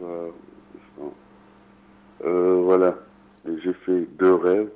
bonsoir. Voilà, j'ai fait deux rêves.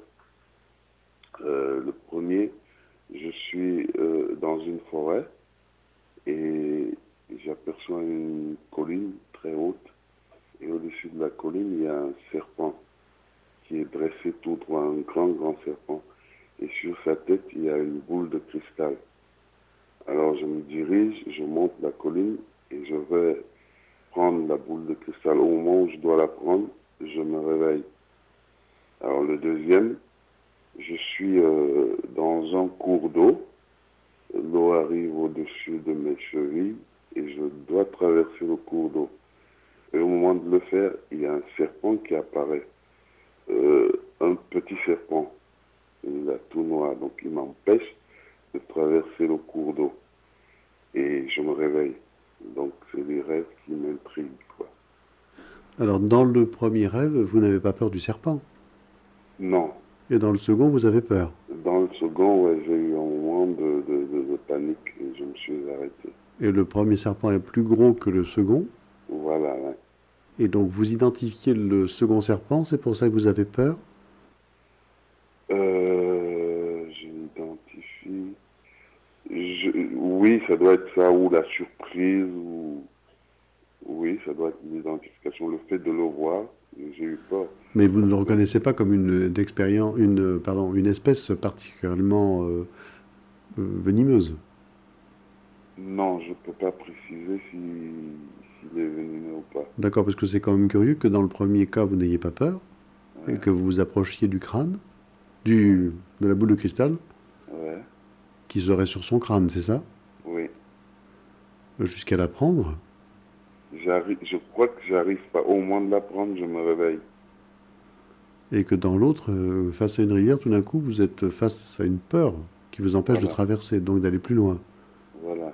Le premier, je suis dans une forêt et j'aperçois une colline très haute. Et au-dessus de la colline, il y a un serpent qui est dressé tout droit, un grand, grand serpent. Et sur sa tête, il y a une boule de cristal. Alors je me dirige, je monte la colline et je vais prendre la boule de cristal. Au moment où je dois la prendre, je me réveille. Alors le deuxième, je suis dans un cours d'eau. L'eau arrive au-dessus de mes chevilles et je dois traverser le cours d'eau. Et au moment de le faire, il y a un serpent qui apparaît. Un petit serpent. Il a tout noir, donc il m'empêche de traverser le cours d'eau. Et je me réveille. Donc c'est des rêves qui m'intriguent, quoi. Alors, dans le premier rêve, vous n'avez pas peur du serpent. Non. Et dans le second, vous avez peur. Dans le second, ouais, j'ai eu un moment de panique et je me suis arrêté. Et le premier serpent est plus gros que le second. Voilà, ouais. Et donc, vous identifiez le second serpent, c'est pour ça que vous avez peur. Je l'identifie. Oui, ça doit être ça, ou la surprise, ou... Oui, ça doit être l'identification. Le fait de le voir, j'ai eu peur. Mais vous ne Parce le que reconnaissez pas comme une espèce particulièrement venimeuse. non, je ne peux pas préciser s'il est venimeux ou pas. D'accord, parce que c'est quand même curieux que dans le premier cas, vous n'ayez pas peur et Ouais, que vous vous approchiez du crâne, ouais, de la boule de cristal, ouais, qui serait sur son crâne, c'est ça? oui. Jusqu'à la prendre. Je crois que j'arrive pas. Au moment de l'apprendre, je me réveille. Et que dans l'autre, face à une rivière, tout d'un coup, vous êtes face à une peur qui vous empêche de Voilà, traverser, donc d'aller plus loin. voilà.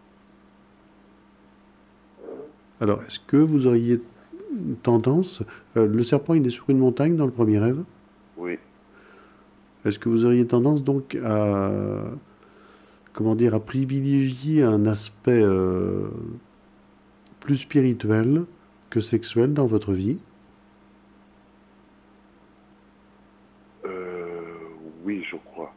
Alors, est-ce que vous auriez tendance, le serpent, il est sur une montagne dans le premier rêve. Oui. Est-ce que vous auriez tendance donc à, comment dire, à privilégier un aspect plus spirituel que sexuel dans votre vie? Euh, oui, je crois.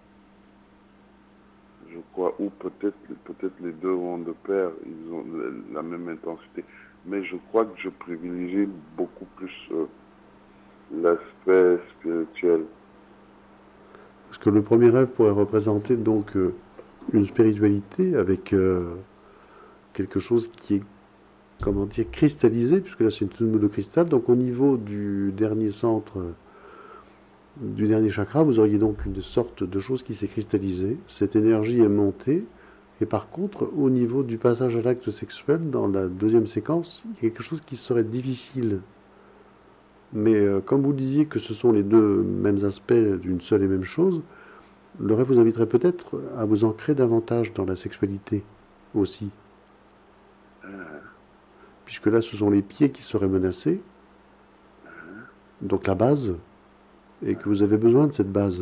Je crois. Ou peut-être les deux vont de pair. Ils ont la même intensité. Mais je crois que je privilégie beaucoup plus l'aspect spirituel. Parce que le premier rêve pourrait représenter donc une spiritualité avec quelque chose qui est, comment dire, cristallisé, puisque là c'est une boule de cristal. Donc au niveau du dernier centre, du dernier chakra, vous auriez donc une sorte de chose qui s'est cristallisée. Cette énergie est montée. Et par contre, au niveau du passage à l'acte sexuel, dans la deuxième séquence, il y a quelque chose qui serait difficile. Mais comme vous disiez que ce sont les deux mêmes aspects d'une seule et même chose, le rêve vous inviterait peut-être à vous ancrer davantage dans la sexualité aussi. Puisque là, ce sont les pieds qui seraient menacés, donc la base, et que vous avez besoin de cette base.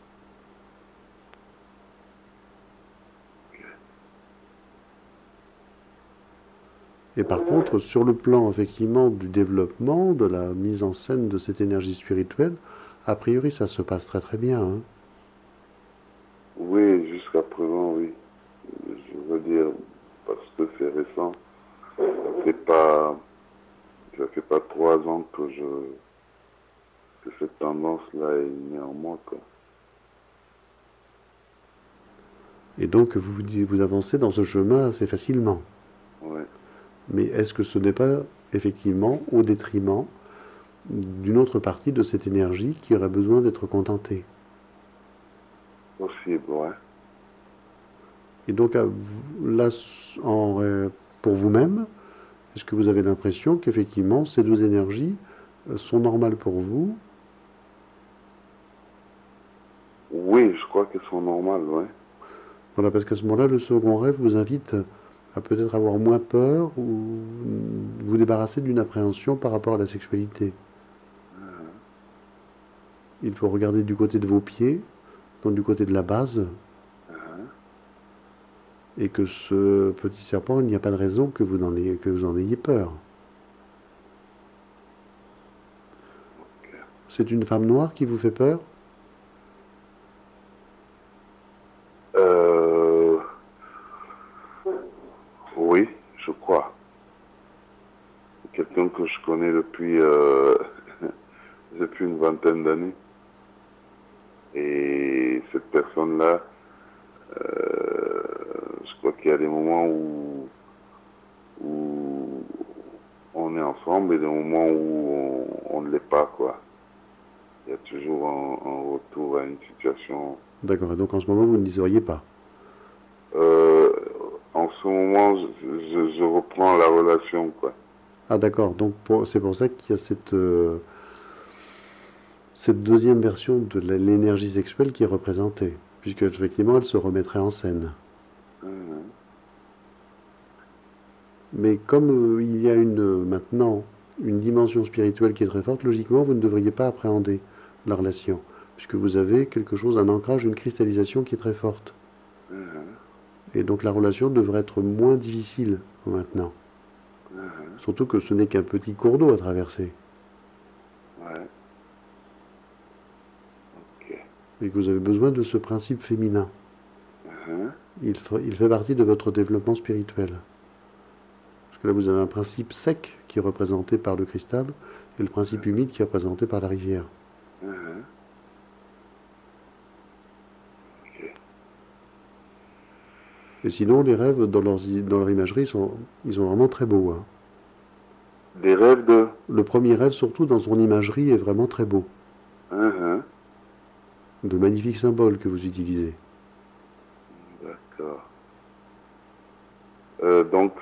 Et par contre, sur le plan effectivement du développement, de la mise en scène de cette énergie spirituelle, a priori ça se passe très très bien, hein. Oui, jusqu'à présent, oui. Je veux dire, parce que c'est récent. C'est pas, ça fait pas 3 ans que cette tendance-là est née en moi, quoi. Et donc vous avancez dans ce chemin assez facilement. Ouais, Mais est-ce que ce n'est pas effectivement au détriment d'une autre partie de cette énergie qui aurait besoin d'être contentée? possible, ouais. Et donc là, pour vous-même, est-ce que vous avez l'impression qu'effectivement ces deux énergies sont normales pour vous? Oui, je crois qu'elles sont normales, ouais. Voilà, parce qu'à ce moment-là, le second rêve vous invite à peut-être avoir moins peur ou vous débarrasser d'une appréhension par rapport à la sexualité. Il faut regarder du côté de vos pieds, donc du côté de la base, et que ce petit serpent, il n'y a pas de raison que vous en ayez peur. C'est une femme noire qui vous fait peur? Euh, oui, je crois. Quelqu'un que je connais depuis, depuis une vingtaine d'années. Et cette personne-là, je crois qu'il y a des moments où on est ensemble et des moments où on ne l'est pas, quoi. Il y a toujours un retour à une situation. D'accord, et donc en ce moment, vous ne liseriez pas. Euh, En ce moment, je reprends la relation, quoi. Ah d'accord, donc c'est pour ça qu'il y a cette deuxième version de l'énergie sexuelle qui est représentée, puisque effectivement, elle se remettrait en scène. Mhm. Mais comme il y a maintenant une dimension spirituelle qui est très forte, logiquement, vous ne devriez pas appréhender la relation, puisque vous avez quelque chose, un ancrage, une cristallisation qui est très forte. Mhm. Et donc la relation devrait être moins difficile maintenant. Mhm. Surtout que ce n'est qu'un petit cours d'eau à traverser. Ouais. Ok. Et que vous avez besoin de ce principe féminin. Mhm. Il fait partie de votre développement spirituel. Parce que là, vous avez un principe sec qui est représenté par le cristal et le principe humide qui est représenté par la rivière. Mhm. Ok. Et sinon, les rêves, dans leur imagerie, ils sont vraiment très beaux. Hein. Des rêves de... Le premier rêve, surtout dans son imagerie, est vraiment très beau. Mhm. De magnifiques symboles que vous utilisez. D'accord. Donc,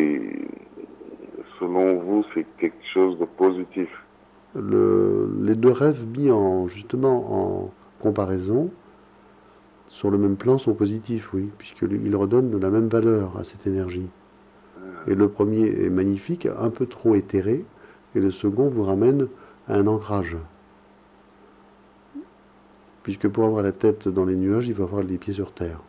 selon vous, c'est quelque chose de positif. Les deux rêves mis justement en comparaison sur le même plan sont positifs, oui, puisqu'ils redonnent de la même valeur à cette énergie. Et le premier est magnifique, un peu trop éthéré, et le second vous ramène à un ancrage. Puisque pour avoir la tête dans les nuages, il faut avoir les pieds sur terre.